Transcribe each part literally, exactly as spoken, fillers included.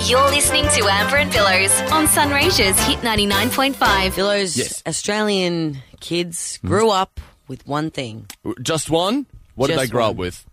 You're listening to Amber and Billows on Sunraysia's Hit ninety-nine point five. Billows, Yes. Australian kids grew up with one thing. Just one? What did Just they grow one. up with?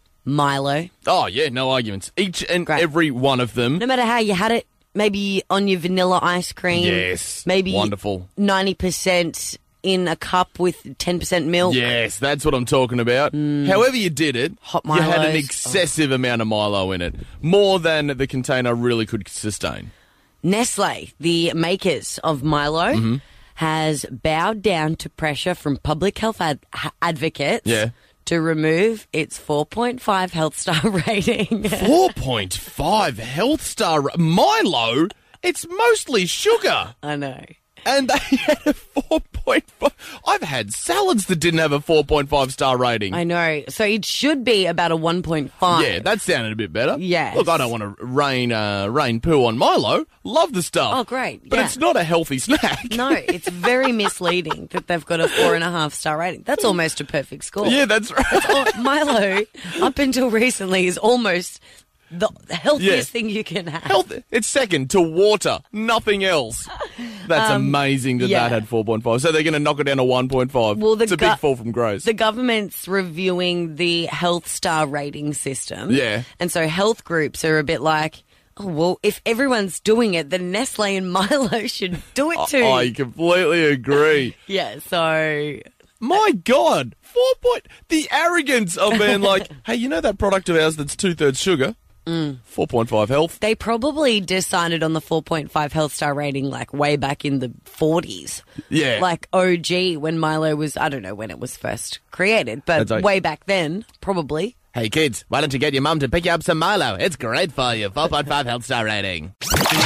Milo. Oh, yeah, no arguments. Each and Great. every one of them. No matter how you had it, maybe on your vanilla ice cream. Yes. Maybe Wonderful. ninety percent in a cup with ten percent milk. Yes, that's what I'm talking about. However you did it, Hot you had an Milos. excessive amount of Milo in it. More than the container really could sustain. Nestle, the makers of Milo, Mm-hmm. has bowed down to pressure from public health ad- ha- advocates Yeah. to remove its four point five health star rating. four point five health star Milo, it's mostly sugar. I know. And they had a four point five. I've had salads that didn't have a four point five star rating. I know. So it should be about a one point five. Yeah, that sounded a bit better. Yes. Look, I don't want to rain uh, rain poo on Milo. Love the stuff. Oh, great. But Yeah. it's not a healthy snack. No, it's very misleading that they've got a four and a half star rating. That's almost a perfect score. Yeah, that's right. Oh, Milo, up until recently, is almost the healthiest Yeah. thing you can have. Health, it's second to water, nothing else. That's amazing that Um, yeah. that had four point five. So they're going to knock it down to one point five. Well, the it's a gu- big fall from grace. The government's reviewing the health star rating system. Yeah. And so health groups are a bit like, oh, well, if everyone's doing it, then Nestle and Milo should do it too. I completely agree. Yeah, so My God, four point. The arrogance of being like, hey, you know that product of ours that's two thirds sugar? Mm. four point five health. they probably decided on the four point five health star rating like way back in the forties. Yeah. Like O G when Milo was, I don't know when it was first created, but That's like- way back then, probably. Hey kids, why don't you get your mum to pick you up some Milo? It's great for you. four point five health star rating.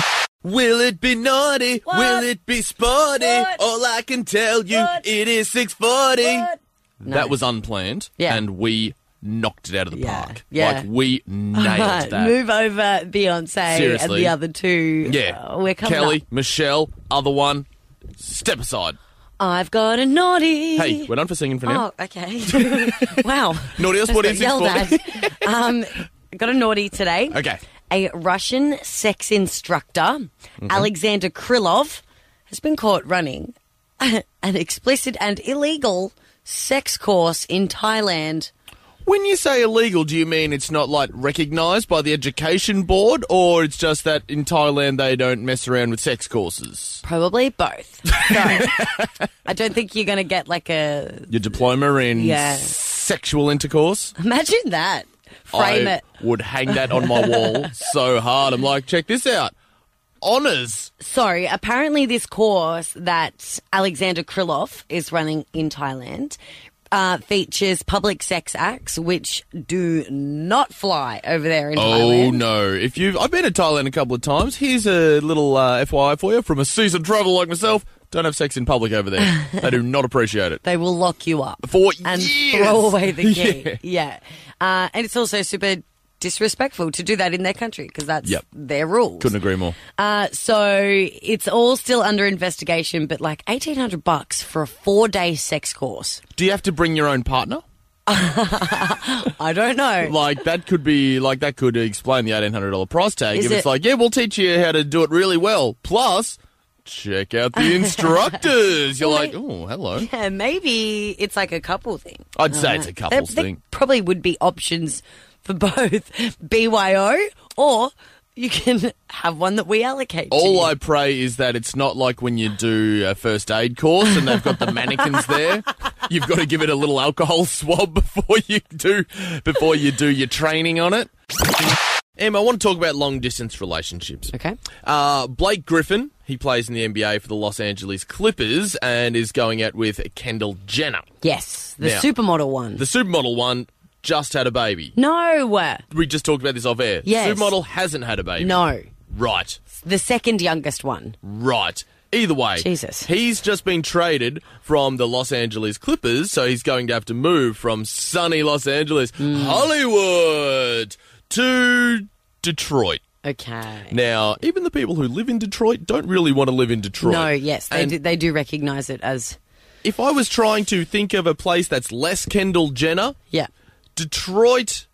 Will it be naughty? What? Will it be sporty? What? All I can tell you, What? it is six forty. What? That No. was unplanned, Yeah. and we knocked it out of the Yeah. park. Yeah. Like, we nailed that. Move over Beyonce and Seriously. the other two. Yeah. Uh, we're coming Kelly, up. Michelle, other one, step aside. I've got a naughty. Hey, we're done for singing for now. Oh, okay. Wow. Naughty or Just sporty, got six yelled forty. at. um, got a naughty today. Okay. A Russian sex instructor, Mm-hmm. Alexander Krylov, has been caught running an explicit and illegal sex course in Thailand. When you say illegal, do you mean it's not, like, recognised by the education board, or it's just that in Thailand they don't mess around with sex courses? Probably both. So, I don't think you're going to get like a... Your diploma in Yeah. sexual intercourse? Imagine that. Frame I it. would hang that on my wall so hard. I'm like, check this out. Honours. So, apparently this course that Alexander Krylov is running in Thailand uh, features public sex acts which do not fly over there in Oh, Thailand. no. If you've, I've been to Thailand a couple of times. Here's a little uh, F Y I for you from a seasoned traveller like myself. Don't have sex in public over there. They do not appreciate it. They will lock you up For and years. throw away the key. Yeah. Yeah. Uh, and it's also super disrespectful to do that in their country because that's Yep. their rules. Couldn't agree more. Uh, so it's all still under investigation, but like eighteen hundred bucks for a four day sex course. Do you have to bring your own partner? I don't know. Like, that could be, like, that could explain the eighteen hundred dollars price tag. Is if it's it- like, yeah, we'll teach you how to do it really well. Plus, check out the instructors. You're Well, like, oh, hello. Yeah, maybe it's like a couple thing. I'd say Uh, it's a couples there, thing. There probably would be options for both B Y O or you can have one that we allocate to All you. I pray is that it's not like when you do a first aid course and they've got the mannequins there. You've got to give it a little alcohol swab before you do before you do your training on it. Em, I want to talk about long distance relationships. Okay. Uh, Blake Griffin, he plays in the N B A for the Los Angeles Clippers and is going out with Kendall Jenner. Yes, the Now, supermodel one. The supermodel one just had a baby. no, We just talked about this off air. Yes. Supermodel hasn't had a baby. no, Right. the second youngest one. Right. Either way, Jesus. he's just been traded from the Los Angeles Clippers, so he's going to have to move from sunny Los Angeles, Hmm. Hollywood, to Detroit. Okay. Now, even the people who live in Detroit don't really want to live in Detroit. No, yes, they And do, they do recognise it as if I was trying to think of a place that's less Kendall Jenner, yeah. Detroit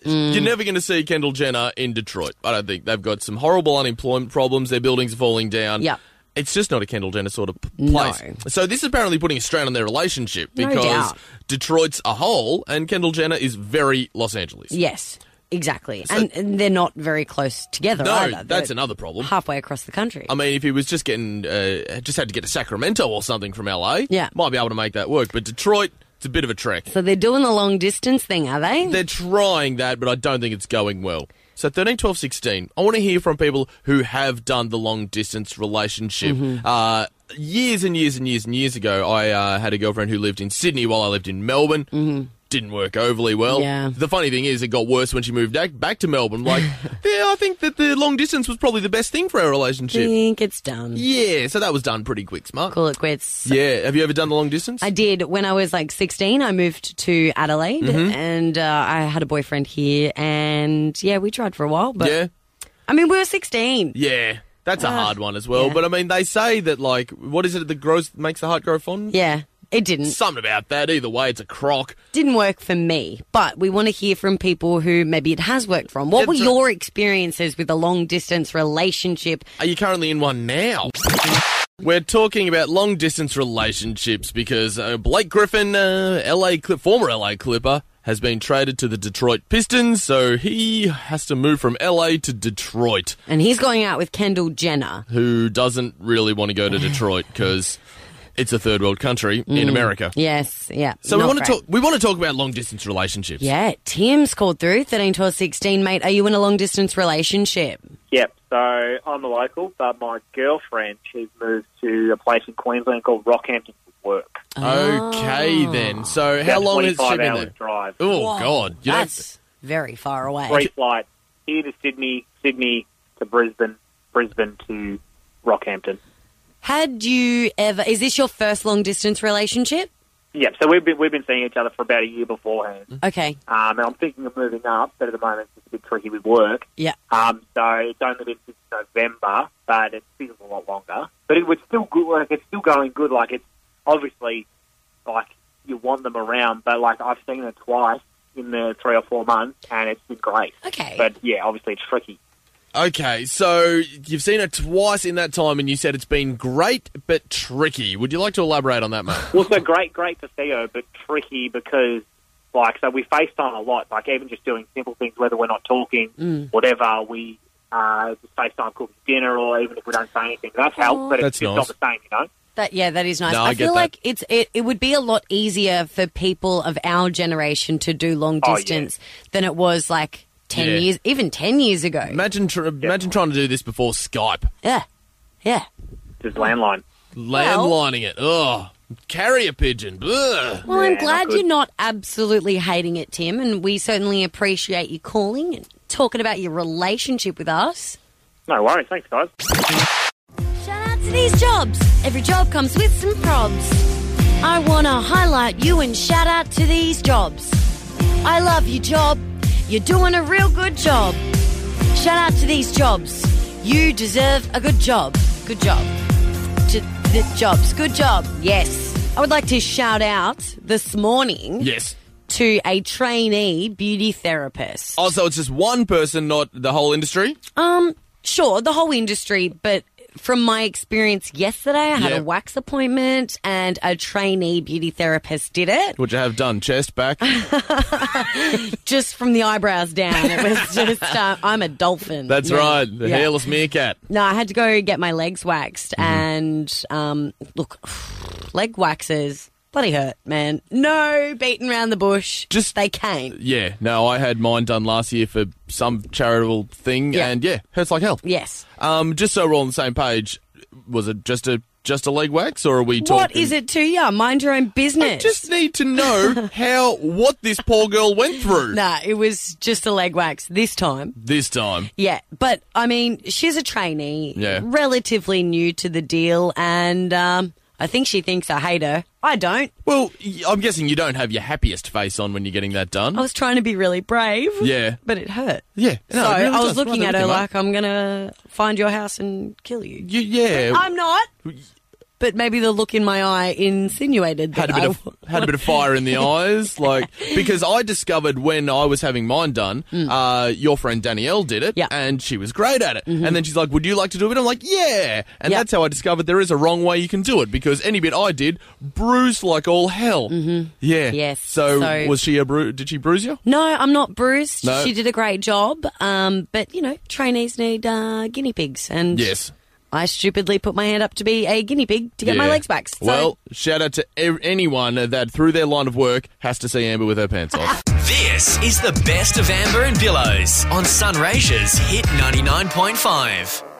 you're never going to see Kendall Jenner in Detroit. I don't think. They've got some horrible unemployment problems. Their buildings are falling down. Yep. It's just not a Kendall Jenner sort of p- place. No. So this is apparently putting a strain on their relationship No because doubt. Detroit's a whole and Kendall Jenner is very Los Angeles. Yes, exactly. So- and, and they're not very close together No, either. that's They're another problem. halfway across the country. I mean, if he was just getting, uh, just had to get to Sacramento or something from L A, Yeah. might be able to make that work. But Detroit, it's a bit of a trek. So they're doing the long distance thing, are they? They're trying that, but I don't think it's going well. So thirteen, twelve, sixteen, I want to hear from people who have done the long-distance relationship. Mm-hmm. Uh, years and years and years and years ago, I uh, had a girlfriend who lived in Sydney while I lived in Melbourne. Mm-hmm. Didn't work overly well. Yeah. The funny thing is, it got worse when she moved back, back to Melbourne. Like, yeah, I think that the long distance was probably the best thing for our relationship. think it's done. Yeah, so that was done pretty quick, smart. Call it quits. Yeah, have you ever done the long distance? I did. When I was like sixteen, I moved to Adelaide Mm-hmm. and uh, I had a boyfriend here. And yeah, we tried for a while. But yeah. I mean, we were sixteen. Yeah, that's a Uh, hard one as well. yeah. But I mean, they say that, like, what is it that grows, makes the heart grow fond? Yeah, it didn't. Something about that. Either way, it's a crock. Didn't work for me. But we want to hear from people who maybe it has worked from. What Yeah, were so- your experiences with a long distance relationship? Are you currently in one now? We're talking about long distance relationships because uh, Blake Griffin, uh, L A Clip, former L A Clipper, has been traded to the Detroit Pistons, so he has to move from L A to Detroit. And he's going out with Kendall Jenner. Who doesn't really want to go to Detroit because it's a third world country in America. Yes, yeah. So we not want to great. talk. We want to talk about long distance relationships. Yeah, Tim's called through, thirteen, twelve, sixteen. Mate, are you in a long distance relationship? Yep, so I'm a local, but my girlfriend, she's moved to a place in Queensland called Rockhampton for work. Okay, then. So how About long has she twenty-five been hours there? drive. Oh Whoa, God, you don't- that's very far away. Three flights, here to Sydney, Sydney to Brisbane, Brisbane to Rockhampton. Had you ever? Is this your first long distance relationship? Yep, so we've been, we've been seeing each other for about a year beforehand. Okay. Um, and I'm thinking of moving up, but at the moment it's a bit tricky with work. Yeah. Um, so it's only been since November, but it feels a lot longer. But it was still good. Like, it's still going good. Like, it's obviously like you want them around, but like I've seen it twice in the three or four months, and it's been great. Okay. But yeah, obviously it's tricky. Okay, so you've seen it twice in that time, and you said it's been great but tricky. Would you like to elaborate on that, mate? Well, so great, great to see her, but tricky because, like, so we FaceTime a lot. Like, even just doing simple things, whether we're not talking, Mm. whatever, we uh, just FaceTime cooking dinner, or even if we don't say anything, that's helped. But That's it's just nice. not the same, you know. That yeah, that is nice. No, I I get feel that. like it's it, it would be a lot easier for people of our generation to do long Oh, yeah. distance than it was like ten Yeah. years, even ten years ago. Imagine, tr- imagine trying to do this before Skype, Yeah, yeah. Just landline. landlining it. Ugh, carrier pigeon. Ugh. Well, I'm Yeah, glad not good. you're not absolutely hating it, Tim, and we certainly appreciate you calling and talking about your relationship with us. No worries. Thanks, guys. Shout out to these jobs. Every job comes with some probs. I want to highlight you and shout out to these jobs. I love your job. You're doing a real good job. Shout out to these jobs. You deserve a good job. Good job. J- the jobs. Good job. Yes. I would like to shout out this morning Yes. to a trainee beauty therapist. Also, it's just one person, not the whole industry. Um, sure, the whole industry, but from my experience yesterday, I had Yeah. a wax appointment and a trainee beauty therapist did it. Would you have done chest, back? Just from the eyebrows down. It was just, uh, I'm a dolphin. That's Yeah. right, the Yeah. hairless meerkat. No, I had to go get my legs waxed Mm-hmm. and, um, look, leg waxes, bloody hurt, man. No beating around the bush. Just- they came. Yeah, no, I had mine done last year for some charitable thing, Yeah. and yeah, hurts like hell. Yes. Um, just so we're all on the same page, was it just a just a leg wax, or are we talking? What is it to you? Mind your own business. I just need to know how what this poor girl went through Nah, it was just a leg wax this time. this time. Yeah, but I mean, she's a trainee, Yeah. relatively new to the deal, and um, I think she thinks I hate her. I don't. Well, y- I'm guessing you don't have your happiest face on when you're getting that done. I was trying to be really brave. Yeah. But it hurt. Yeah, no, so it really I was does. looking Right, at her everything, like, I'm going to find your house and kill you. You, yeah, I'm not. but but maybe the look in my eye insinuated that Had a bit I of had a bit of fire in the eyes, like because I discovered when I was having mine done, uh, your friend Danielle did it, Yeah. and she was great at it. And then she's like, "Would you like to do it?" I'm like, "Yeah," and Yeah. that's how I discovered there is a wrong way you can do it because any bit I did bruised like all hell. Mm-hmm. Yeah. Yes. So, So- was she a bru- Did she bruise you? No, I'm not bruised. No. She did a great job. Um, but, you know, trainees need uh, guinea pigs. And Yes. I stupidly put my hand up to be a guinea pig to get my Yeah. legs back. So, Well, shout out to e- anyone that through their line of work has to see Amber with her pants off. This is the best of Amber and Billows on Sunraysia's Hit ninety-nine point five.